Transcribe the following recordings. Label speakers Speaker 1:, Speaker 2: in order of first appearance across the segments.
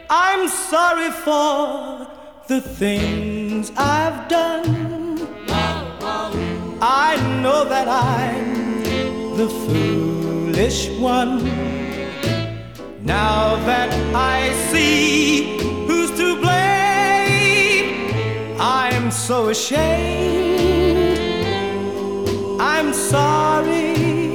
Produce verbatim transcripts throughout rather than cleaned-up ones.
Speaker 1: I'm sorry for the things I've done. I know that I'm the foolish one. Now that I see who's to blame, I'm so ashamed. I'm sorry.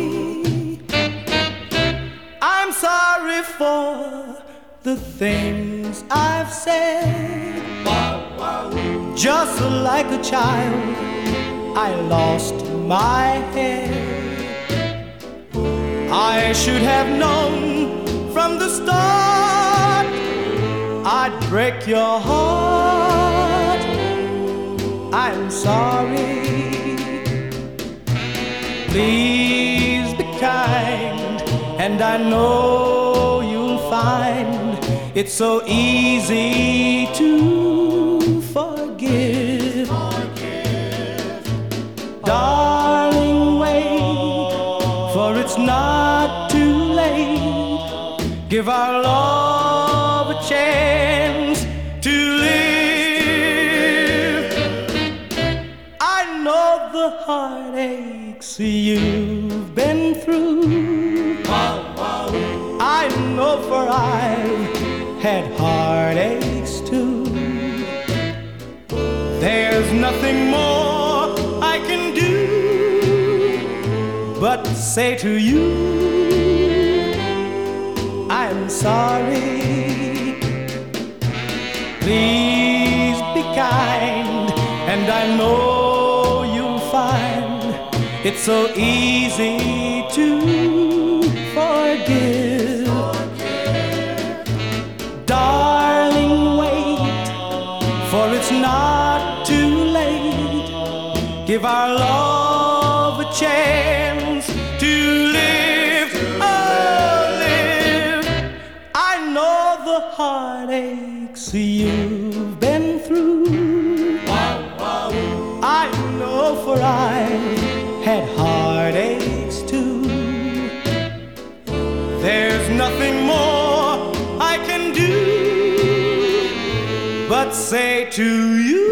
Speaker 1: I'm sorry for the things I've said. Just like a child, I lost my head. I should have known from the start I'd break your heart. I'm sorry. Please be kind, and I know you'll find it's so easy to forgive. Forgive. Darling, wait, for it's not too late. Give our love a chance to live. I know the heartaches you've been through. I know, for I've had heartaches too. There's nothing more I can do but say to you, I'm sorry. Please be kind, and I know you'll find it's so easy to forgive. Darling, wait, for it's not too late. Give our love a chance to live, oh, live. I know the heartaches you've been through. I know, for I've had heartaches too. There's nothing more I can do but say to you,